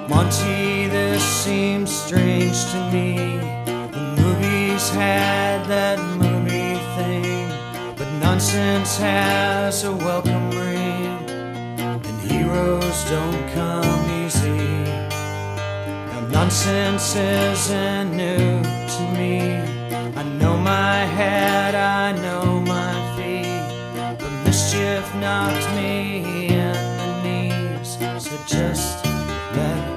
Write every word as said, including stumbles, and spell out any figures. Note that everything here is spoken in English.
Monty, this seems strange to me. The movies had that movie thing, but nonsense has a welcome ring, and heroes don't come easy. Now nonsense isn't new to me. I know my head, I know my feet, but mischief knocked me in the knees. So just let